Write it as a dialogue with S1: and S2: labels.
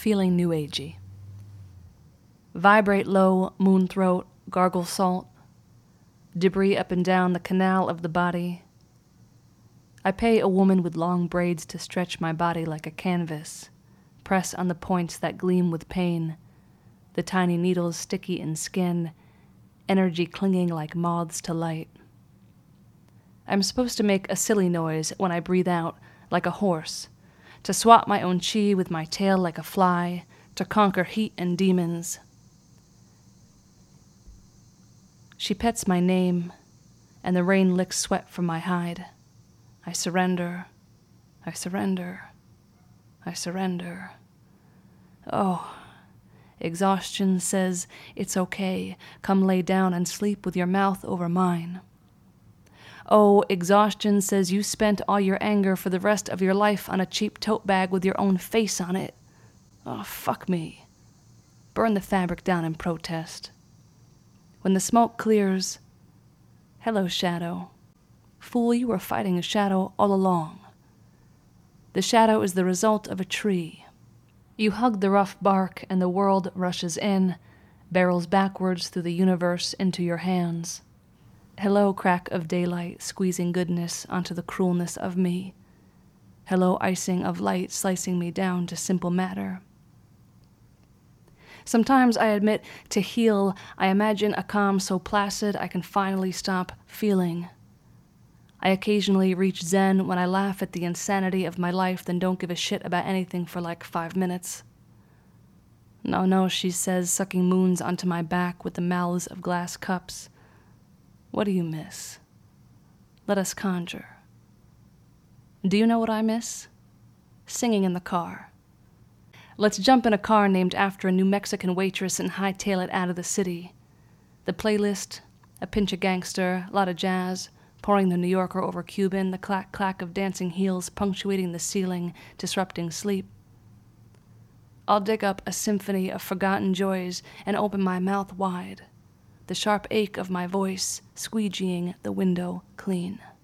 S1: feeling new agey. Vibrate low, moon throat, gargle salt, debris up and down the canal of the body. I pay a woman with long braids to stretch my body like a canvas, press on the points that gleam with pain, the tiny needles sticky in skin, energy clinging like moths to light. I'm supposed to make a silly noise when I breathe out, like a horse, to swat my own chi with my tail like a fly, to conquer heat and demons. She pets my name, and the rain licks sweat from my hide. I surrender, I surrender, I surrender. Oh, exhaustion says, it's okay, come lay down and sleep with your mouth over mine. Oh, exhaustion says you spent all your anger for the rest of your life on a cheap tote bag with your own face on it. Oh, fuck me. Burn the fabric down in protest. When the smoke clears, hello, shadow. Fool, you were fighting a shadow all along. The shadow is the result of a tree. You hug the rough bark and the world rushes in, barrels backwards through the universe into your hands. Hello, crack of daylight squeezing goodness onto the cruelness of me. Hello, icing of light slicing me down to simple matter. Sometimes I admit to heal, I imagine a calm so placid I can finally stop feeling. I occasionally reach Zen when I laugh at the insanity of my life, then don't give a shit about anything for like 5 minutes. No, she says, sucking moons onto my back with the mouths of glass cups. What do you miss? Let us conjure. Do you know what I miss? Singing in the car. Let's jump in a car named after a New Mexican waitress and hightail it out of the city. The playlist, a pinch of gangster, a lot of jazz, pouring the New Yorker over Cuban, the clack-clack of dancing heels punctuating the ceiling, disrupting sleep. I'll dig up a symphony of forgotten joys and open my mouth wide, the sharp ache of my voice squeegeeing the window clean.